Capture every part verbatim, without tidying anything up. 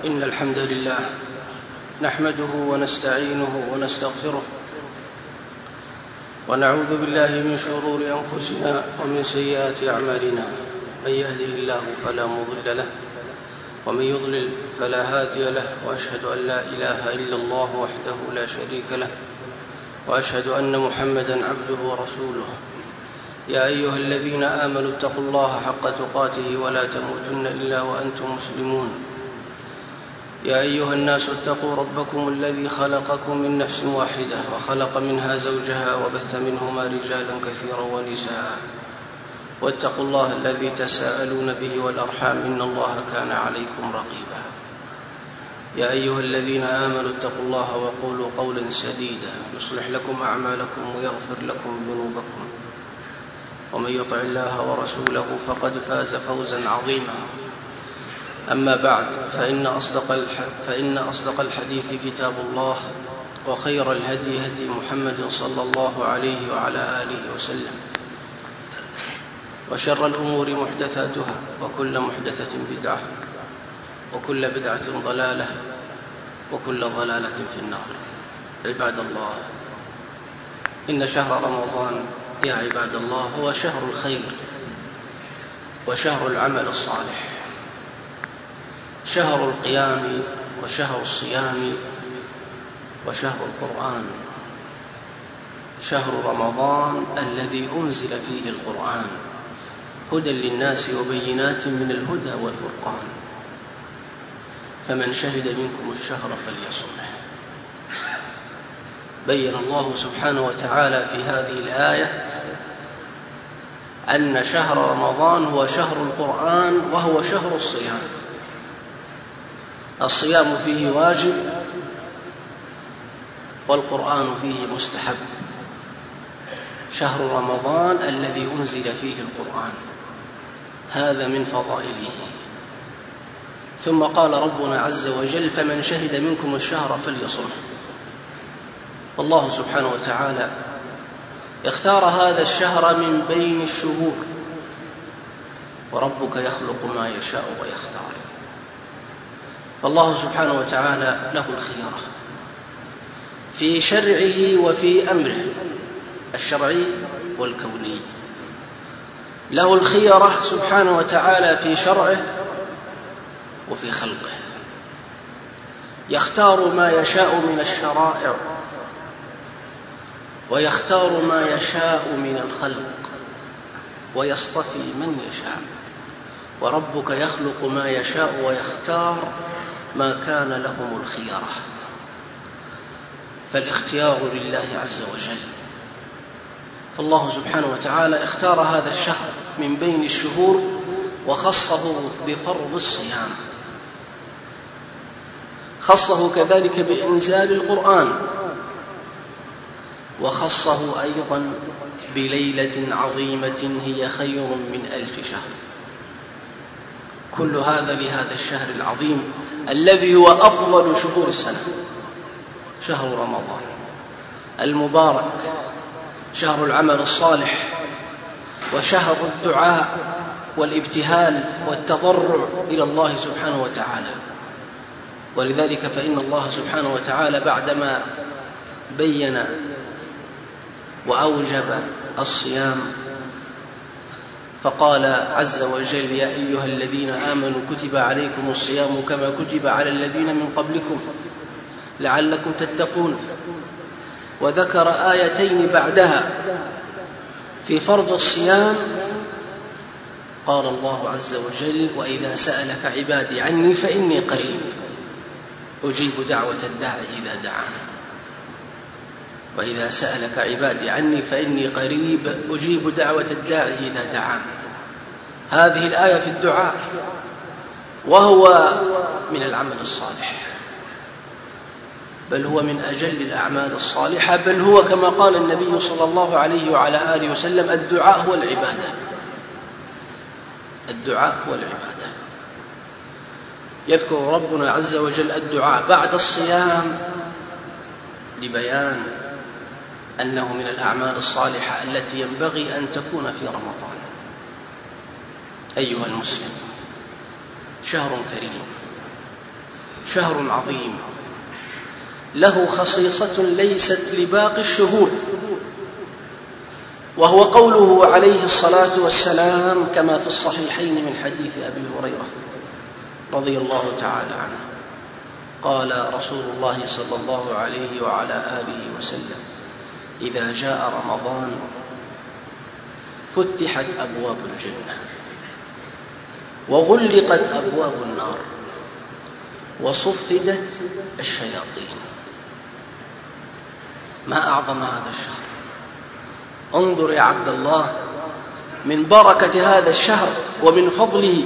إن الحمد لله نحمده ونستعينه ونستغفره ونعوذ بالله من شرور أنفسنا ومن سيئات أعمالنا. من يهده الله فلا مضل له ومن يضلل فلا هادي له، وأشهد أن لا إله إلا الله وحده لا شريك له، وأشهد أن محمدا عبده ورسوله. يا أيها الذين آمنوا اتقوا الله حق تقاته ولا تموتن إلا وأنتم مسلمون. يا أيها الناس اتقوا ربكم الذي خلقكم من نفس واحدة وخلق منها زوجها وبث منهما رجالا كثيرا ونساء، واتقوا الله الذي تساءلون به والأرحام إن الله كان عليكم رقيبا. يا أيها الذين آمنوا اتقوا الله وقولوا قولا سديدا يصلح لكم أعمالكم ويغفر لكم ذنوبكم، ومن يطع الله ورسوله فقد فاز فوزا عظيما. أما بعد، فإن أصدق, فإن أصدق الحديث كتاب الله، وخير الهدي هدي محمد صلى الله عليه وعلى آله وسلم، وشر الأمور محدثاتها، وكل محدثة بدعة، وكل بدعة ضلالة، وكل ضلالة في النار. عباد الله، إن شهر رمضان يا عباد الله هو شهر الخير وشهر العمل الصالح، شهر القيام وشهر الصيام وشهر القرآن. شهر رمضان الذي أنزل فيه القرآن هدى للناس وبينات من الهدى والفرقان، فمن شهد منكم الشهر فليصمه. بين الله سبحانه وتعالى في هذه الآية أن شهر رمضان هو شهر القرآن وهو شهر الصيام. الصيام فيه واجب والقرآن فيه مستحب. شهر رمضان الذي أنزل فيه القرآن، هذا من فضائله. ثم قال ربنا عز وجل: فمن شهد منكم الشهر فليصمه. والله سبحانه وتعالى اختار هذا الشهر من بين الشهور، وربك يخلق ما يشاء ويختار. فالله سبحانه وتعالى له الخيرة في شرعه وفي أمره الشرعي والكوني. له الخيرة سبحانه وتعالى في شرعه وفي خلقه، يختار ما يشاء من الشرائع ويختار ما يشاء من الخلق ويصطفي من يشاء. وربك يخلق ما يشاء ويختار ما كان لهم الخيرة. فالاختيار لله عز وجل. فالله سبحانه وتعالى اختار هذا الشهر من بين الشهور وخصه بفرض الصيام، خصه كذلك بإنزال القرآن، وخصه أيضا بليلة عظيمة هي خير من ألف شهر. كل هذا لهذا الشهر العظيم الذي هو أفضل شهور السنة، شهر رمضان المبارك، شهر العمل الصالح، وشهر الدعاء والابتهال والتضرع إلى الله سبحانه وتعالى. ولذلك فإن الله سبحانه وتعالى بعدما بين وأوجب الصيام فقال عز وجل: يا أيها الذين آمنوا كتب عليكم الصيام كما كتب على الذين من قبلكم لعلكم تتقون. وذكر آيتين بعدها في فرض الصيام. قال الله عز وجل: وإذا سألك عبادي عني فإني قريب أجيب دعوة الداعي إذا دعان. وإذا سألك عبادي عني فإني قريب أجيب دعوة الداعي إذا دعان. هذه الآية في الدعاء، وهو من العمل الصالح، بل هو من أجل الأعمال الصالحة، بل هو كما قال النبي صلى الله عليه وعلى آله وسلم: الدعاء هو العبادة. الدعاء هو العبادة. يذكر ربنا عز وجل الدعاء بعد الصيام لبيان أنه من الأعمال الصالحة التي ينبغي أن تكون في رمضان. أيها المسلم، شهر كريم شهر عظيم له خصيصة ليست لباقي الشهور، وهو قوله عليه الصلاة والسلام كما في الصحيحين من حديث أبي هريرة رضي الله تعالى عنه قال رسول الله صلى الله عليه وعلى آله وسلم: إذا جاء رمضان فتحت أبواب الجنة وغلقت أبواب النار وصفدت الشياطين. ما أعظم هذا الشهر! انظر يا عبد الله من بركة هذا الشهر ومن فضله،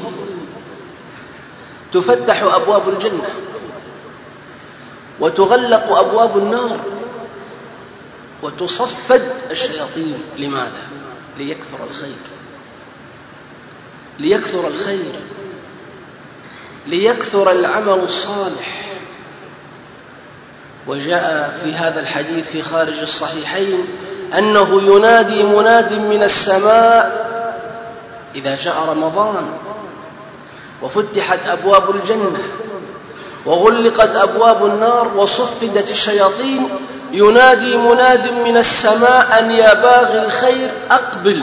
تفتح أبواب الجنة وتغلق أبواب النار وتصفد الشياطين. لماذا؟ ليكثر الخير، ليكثر الخير، ليكثر العمل الصالح. وجاء في هذا الحديث في خارج الصحيحين أنه ينادي مناد من السماء إذا جاء رمضان وفتحت أبواب الجنة وغلقت أبواب النار وصفدت الشياطين، ينادي مناد من السماء أن يا باغي الخير أقبل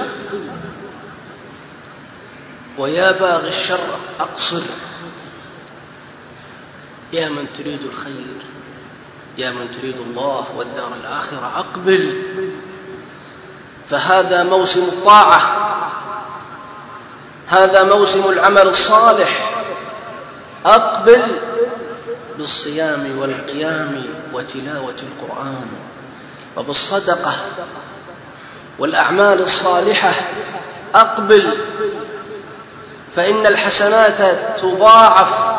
ويا باغي الشر أقصر. يا من تريد الخير، يا من تريد الله والدار الآخرة أقبل، فهذا موسم الطاعة، هذا موسم العمل الصالح. أقبل بالصيام والقيام وتلاوة القرآن وبالصدقة والأعمال الصالحة. أقبل فإن الحسنات تضاعف.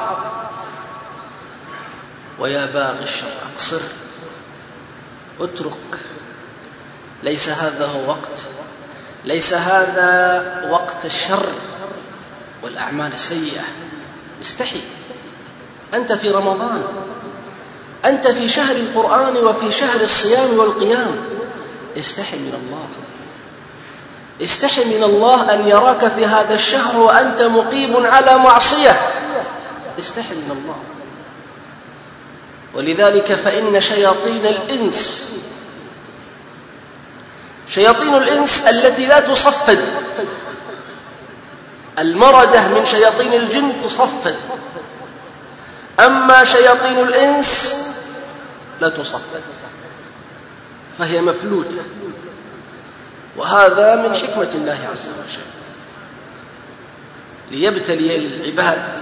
ويا باغي الشر أقصر، اترك. ليس هذا هو وقت، ليس هذا وقت الشر والأعمال السيئة. استحي، أنت في رمضان، أنت في شهر القرآن وفي شهر الصيام والقيام. استحي من الله، استحي من الله أن يراك في هذا الشهر وأنت مقيم على معصية. استحي من الله. ولذلك فإن شياطين الإنس، شياطين الإنس التي لا تصفد، المردة من شياطين الجن تصفد، أما شياطين الإنس لا تصفد فهي مفلوتة. وهذا من حكمة الله عز وجل ليبتلي العباد،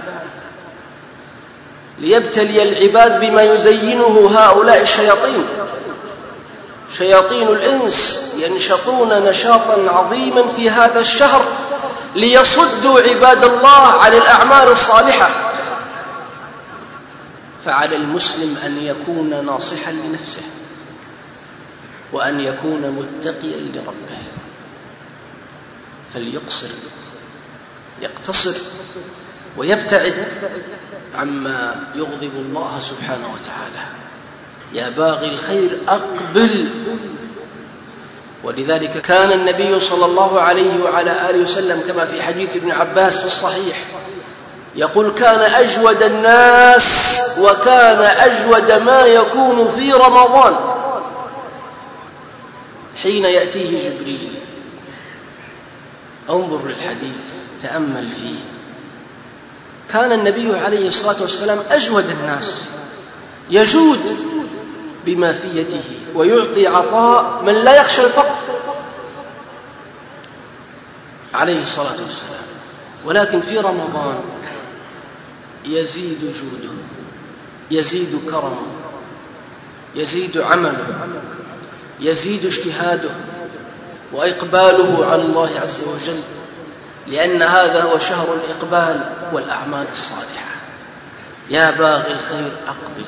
ليبتلي العباد بما يزينه هؤلاء الشياطين. شياطين الإنس ينشطون نشاطا عظيما في هذا الشهر ليصدوا عباد الله عن الأعمال الصالحة. فعلى المسلم أن يكون ناصحا لنفسه وأن يكون متقيا لربه، فليقصر، يقتصر ويبتعد عما يغضب الله سبحانه وتعالى. يا باغي الخير أقبل. ولذلك كان النبي صلى الله عليه وعلى آله وسلم كما في حديث ابن عباس في الصحيح يقول: كان أجود الناس وكان أجود ما يكون في رمضان حين يأتيه جبريل. انظر للحديث، تأمل فيه. كان النبي عليه الصلاة والسلام أجود الناس، يجود بما في يده ويعطي عطاء من لا يخشى الفقر عليه الصلاة والسلام. ولكن في رمضان يزيد جوده، يزيد كرمه، يزيد عمله، يزيد اجتهاده وإقباله على الله عز وجل، لأن هذا هو شهر الإقبال والأعمال الصالحة. يا باغي الخير أقبل.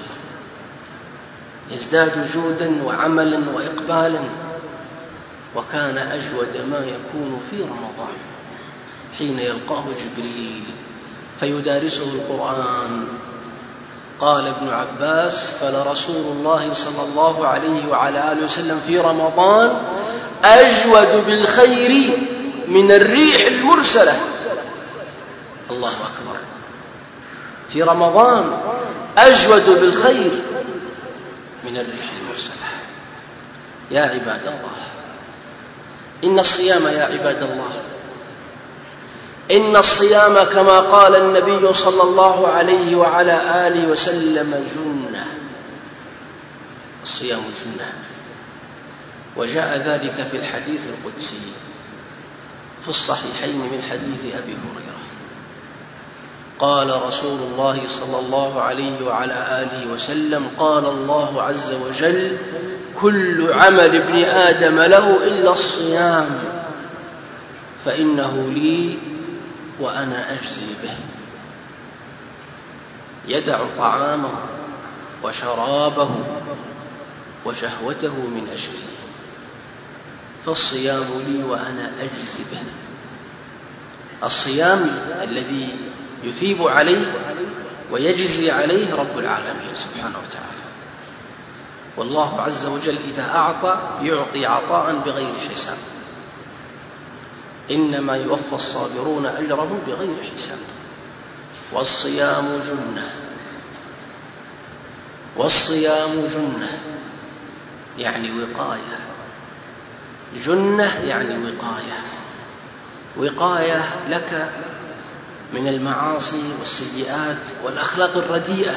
يزداد جودا وعملا وإقبالا. وكان أجود ما يكون في رمضان حين يلقاه جبريل فيدارسه القرآن. قال ابن عباس: فلرسول الله صلى الله عليه وعلى آله وسلم في رمضان أجود بالخير من الريح المرسلة. الله أكبر. في رمضان أجود بالخير من الريح المرسلة. يا عباد الله، إن الصيام يا عباد الله، إن الصيام كما قال النبي صلى الله عليه وعلى آله وسلم جنة. الصيام جنة، وجاء ذلك في الحديث القدسي في الصحيحين من حديث أبي هريرة. قال رسول الله صلى الله عليه وعلى آله وسلم: قال الله عز وجل: كل عمل ابن آدم له إلا الصيام فإنه لي وأنا أجزي به. يدع طعامه وشرابه وشهوته من أجلي، فالصيام لي وأنا أجزي به. الصيام الذي يثيب عليه ويجزي عليه رب العالمين سبحانه وتعالى. والله عز وجل إذا أعطى يعطي عطاء بغير حساب، إنما يوفى الصابرون أجرهم بغير حساب. والصيام جنة، والصيام جنة يعني وقاية. جنة يعني وقاية، وقاية لك من المعاصي والسيئات والأخلاق الرديئة،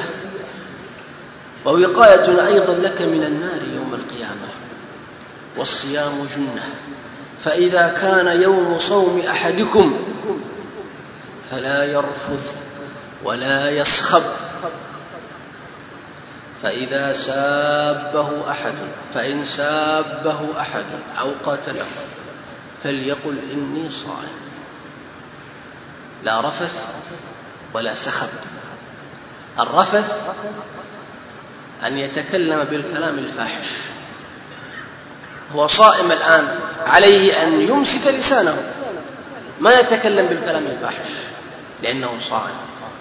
ووقاية أيضا لك من النار يوم القيامة. والصيام جنة، فإذا كان يوم صوم أحدكم فلا يرفث ولا يسخب، فإذا سابه أحد فإن سابه أحد أو قاتله فليقل إني صائم. لا رفث ولا سخب. الرفث أن يتكلم بالكلام الفاحش. هو صائم الآن، عليه أن يمسك لسانه، ما يتكلم بالكلام الفاحش لأنه صائم.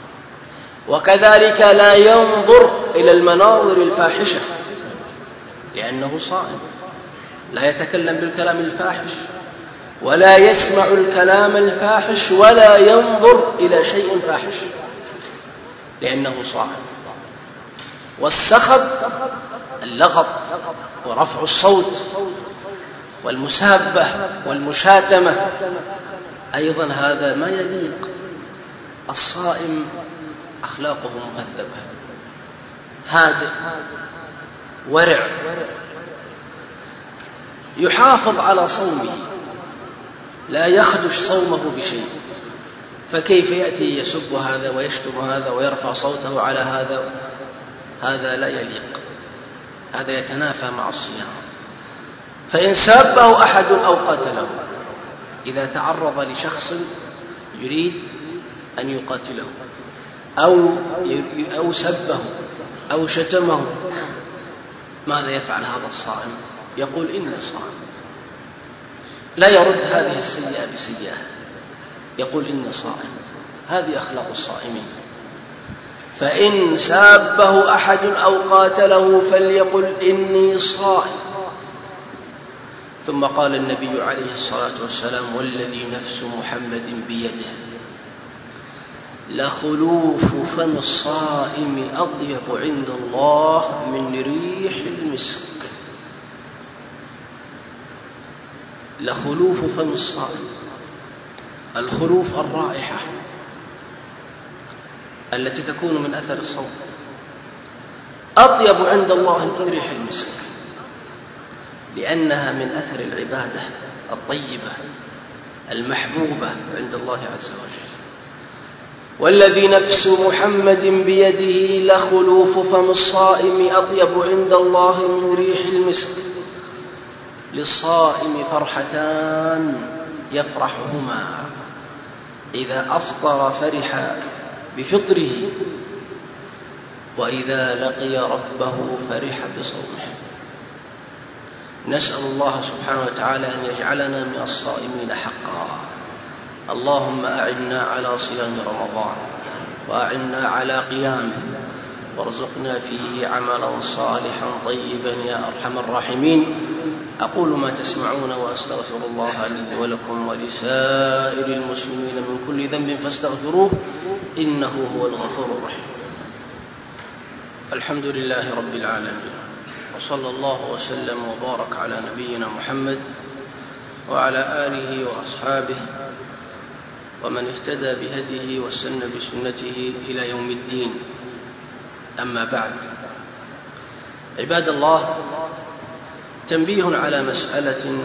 وكذلك لا ينظر إلى المناظر الفاحشة لأنه صائم. لا يتكلم بالكلام الفاحش ولا يسمع الكلام الفاحش ولا ينظر إلى شيء فاحش لأنه صائم. والسخب اللغط ورفع الصوت والمسابة والمشاتمة أيضا هذا ما يليق. الصائم أخلاقه مهذبة، هادئ، ورع، يحافظ على صومه، لا يخدش صومه بشيء. فكيف يأتي يسب هذا ويشتم هذا ويرفع صوته على هذا؟ هذا لا يليق، هذا يتنافى مع الصيام. فإن سابه أحد أو قاتله، إذا تعرض لشخص يريد أن يقاتله أو أو سبه أو شتمه، ماذا يفعل هذا الصائم؟ يقول إني صائم، لا يرد هذه السيئة بسيئة، يقول إني صائم. هذه أخلاق الصائمين. فإن سابه أحد أو قاتله فليقل إني صائم. ثم قال النبي عليه الصلاة والسلام: والذي نفس محمد بيده لخلوف فم الصائم أطيب عند الله من ريح المسك. لخلوف فم الصائم، الخلوف الرائحة التي تكون من أثر الصوم، أطيب عند الله من ريح المسك، لأنها من أثر العبادة الطيبة المحبوبة عند الله عز وجل. والذي نفس محمد بيده لخلوف فم الصائم أطيب عند الله من ريح المسك. للصائم فرحتان يفرحهما: إذا أفطر فرح بفطره، وإذا لقي ربه فرح بصومه. نسأل الله سبحانه وتعالى أن يجعلنا من الصائمين حقا. اللهم أعنا على صيام رمضان، وأعنا على قيامه، وارزقنا فيه عملا صالحا طيبا يا أرحم الراحمين. أقول ما تسمعون وأستغفر الله لي ولكم ولسائر المسلمين من كل ذنب فاستغفروه إنه هو الغفور الرحيم. الحمد لله رب العالمين، وصلى الله وسلم وبارك على نبينا محمد وعلى آله وأصحابه ومن اهتدى بهديه واستنى بسنته إلى يوم الدين. أما بعد، عباد الله، تنبيه على مسألة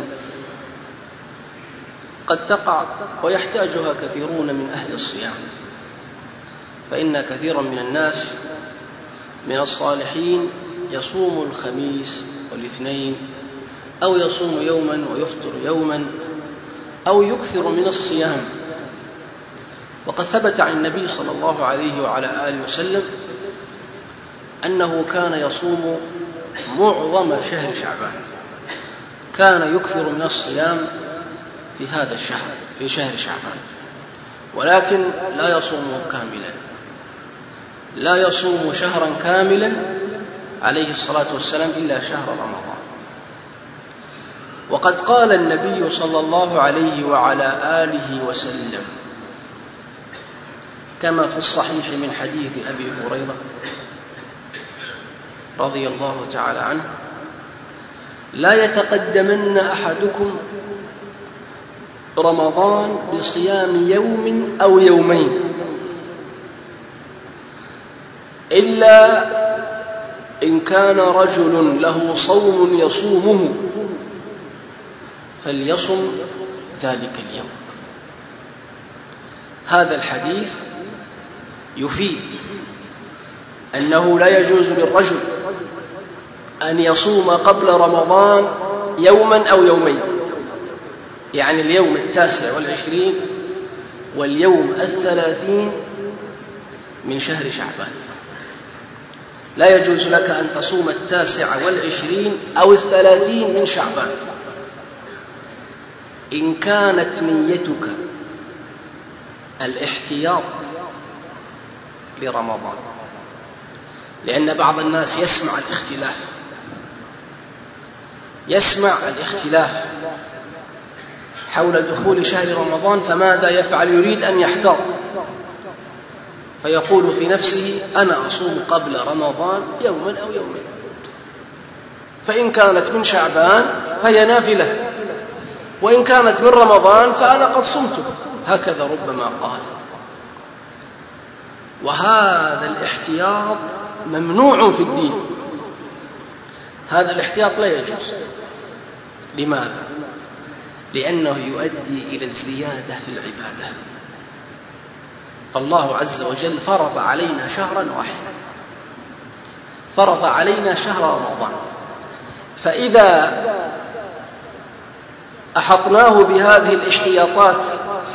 قد تقع ويحتاجها كثيرون من أهل الصيام، فإن كثيرا من الناس من الصالحين يصوم الخميس والاثنين، أو يصوم يوما ويفطر يوما، أو يكثر من الصيام. وقد ثبت عن النبي صلى الله عليه وعلى آله وسلم أنه كان يصوم معظم شهر شعبان، كان يكثر من الصيام في هذا الشهر، في شهر شعبان، ولكن لا يصومه كاملا، لا يصوم شهرا كاملا عليه الصلاة والسلام إلا شهر رمضان. وقد قال النبي صلى الله عليه وعلى آله وسلم كما في الصحيح من حديث أبي هريرة رضي الله تعالى عنه: لا يتقدمن أحدكم رمضان بصيام يوم أو يومين إلا إن كان رجل له صوم يصومه فليصم ذلك اليوم. هذا الحديث يفيد أنه لا يجوز للرجل أن يصوم قبل رمضان يوما أو يومين، يعني اليوم التاسع والعشرين واليوم الثلاثين من شهر شعبان. لا يجوز لك أن تصوم التاسع والعشرين أو الثلاثين من شعبان إن كانت نيتك الاحتياط لرمضان، لأن بعض الناس يسمع الاختلاف يسمع الاختلاف حول دخول شهر رمضان، فماذا يفعل؟ يريد أن يحتاط، فيقول في نفسه: أنا أصوم قبل رمضان يوما أو يومين، فإن كانت من شعبان فهي نافلة، وإن كانت من رمضان فأنا قد صمته. هكذا ربما قال. وهذا الاحتياط ممنوع في الدين، هذا الاحتياط لا يجوز. لماذا؟ لأنه يؤدي إلى الزيادة في العبادة. فالله عز وجل فرض علينا شهرا واحدا، فرض علينا شهر رمضان، فإذا أحطناه بهذه الاحتياطات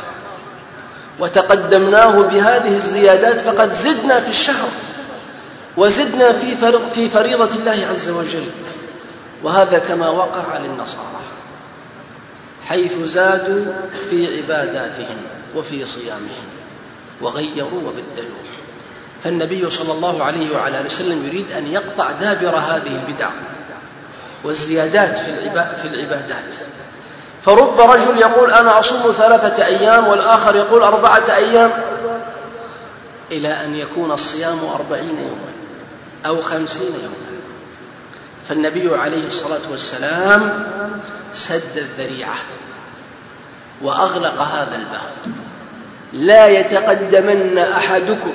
وتقدمناه بهذه الزيادات فقد زدنا في الشهر وزدنا في فريضة الله عز وجل. وهذا كما وقع للنصارى، حيث زادوا في عباداتهم وفي صيامهم وغيروا وبدلوا. فالنبي صلى الله عليه وعلى آله وسلم يريد أن يقطع دابر هذه البدع والزيادات في العبادات. فرب رجل يقول: أنا أصوم ثلاثة أيام، والآخر يقول أربعة أيام، إلى أن يكون الصيام أربعين يوما أو خمسين يوما. فالنبي عليه الصلاة والسلام سد الذريعة وأغلق هذا الباب. لا يتقدمن أحدكم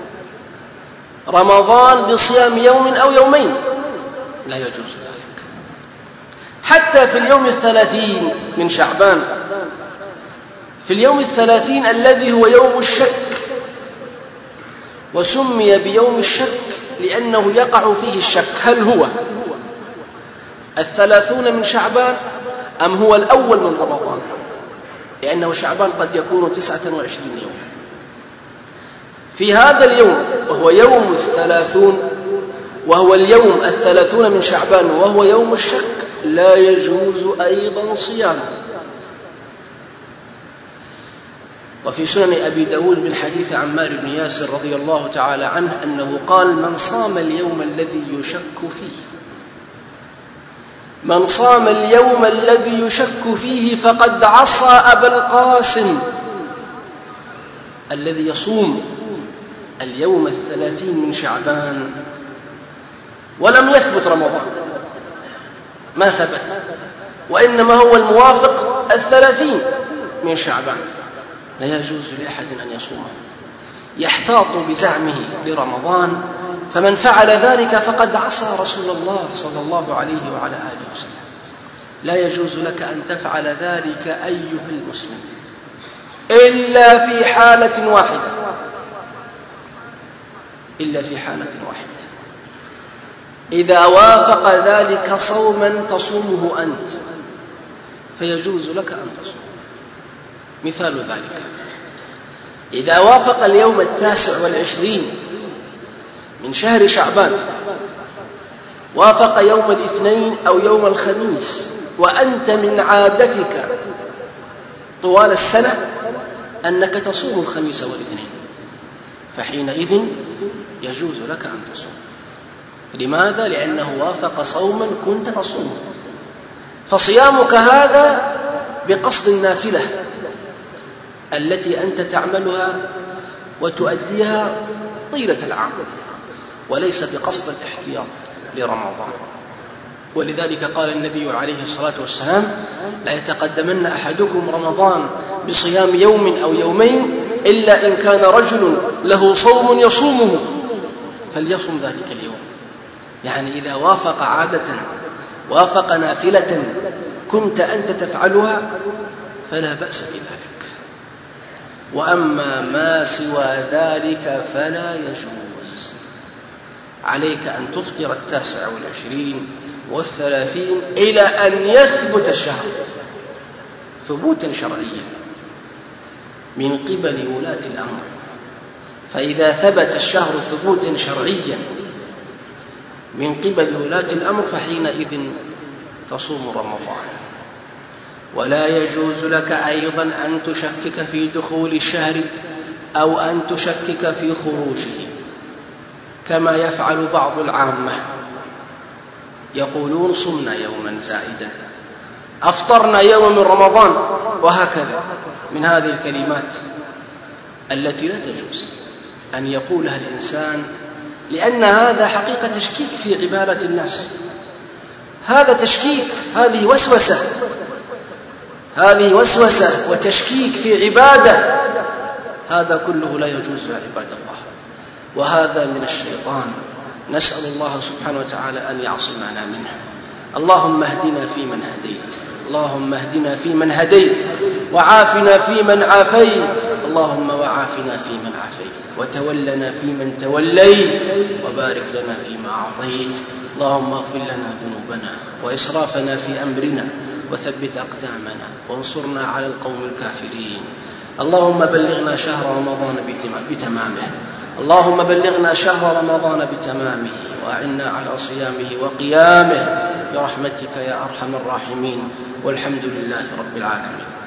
رمضان بصيام يوم أو يومين، لا يجوز ذلك. حتى في اليوم الثلاثين من شعبان، في اليوم الثلاثين الذي هو يوم الشك، وسمي بيوم الشك لأنه يقع فيه الشك: هل هو الثلاثون من شعبان أم هو الأول من رمضان؟ لأنه شعبان قد يكون تسعة وعشرين يوم. في هذا اليوم وهو يوم الثلاثون، وهو اليوم الثلاثون من شعبان وهو يوم الشك، لا يجوز أيضا صيامه. وفي سنن أبي داود من حديث عمار بن ياسر رضي الله تعالى عنه أنه قال: من صام اليوم الذي يشك فيه من صام اليوم الذي يشك فيه فقد عصى أبا القاسم. الذي يصوم اليوم الثلاثين من شعبان ولم يثبت رمضان، ما ثبت، وإنما هو الموافق الثلاثين من شعبان، لا يجوز لأحد أن يصومه، يحتاط بزعمه لرمضان، فمن فعل ذلك فقد عصى رسول الله صلى الله عليه وعلى آله وسلم. لا يجوز لك أن تفعل ذلك أيها المسلم إلا في حالة واحدة، إلا في حالة واحدة، إذا وافق ذلك صوما تصومه أنت فيجوز لك أن تصوم. مثال ذلك: إذا وافق اليوم التاسع والعشرين من شهر شعبان، وافق يوم الاثنين أو يوم الخميس، وأنت من عادتك طوال السنة أنك تصوم الخميس والاثنين، فحينئذ يجوز لك أن تصوم. لماذا؟ لأنه وافق صوما كنت تصومه، فصيامك هذا بقصد النافلة التي أنت تعملها وتؤديها طيلة العام، وليس بقصد الاحتياط لرمضان. ولذلك قال النبي عليه الصلاة والسلام: لا يتقدمن أحدكم رمضان بصيام يوم أو يومين إلا إن كان رجل له صوم يصومه فليصم ذلك اليوم. يعني إذا وافق عادة، وافق نافلة كنت أنت تفعلها فلا بأس بذلك، وأما ما سوى ذلك فلا يجوز. عليك أن تفطر التاسع والعشرين والثلاثين إلى أن يثبت الشهر ثبوتا شرعيا من قبل ولاة الأمر. فإذا ثبت الشهر ثبوتا شرعيا من قبل ولاة الأمر فحينئذ تصوم رمضان. ولا يجوز لك أيضا أن تشكك في دخول الشهر أو أن تشكك في خروجه، كما يفعل بعض العامة، يقولون صمنا يوما زائدا، أفطرنا يوما من رمضان، وهكذا من هذه الكلمات التي لا تجوز أن يقولها الإنسان، لأن هذا حقيقة تشكيك في عبادة الناس، هذا تشكيك، هذه وسوسة، هذه وسوسة وتشكيك في عبادة، هذا كله لا يجوز يا عباد الله، وهذا من الشيطان، نسأل الله سبحانه وتعالى أن يعصمنا منه. اللهم اهدنا فيمن هديت، اللهم اهدنا فيمن هديت، وعافنا فيمن عافيت، اللهم وعافنا فيمن عافيت، وتولنا فيمن توليت، وبارك لنا فيما أعطيت. اللهم اغفر لنا ذنوبنا وإسرافنا في أمرنا، وثبت أقدامنا، وانصرنا على القوم الكافرين. اللهم بلغنا شهر رمضان بتمامه، اللهم بلغنا شهر رمضان بتمامه، وأعنا على صيامه وقيامه برحمتك يا أرحم الراحمين، والحمد لله رب العالمين.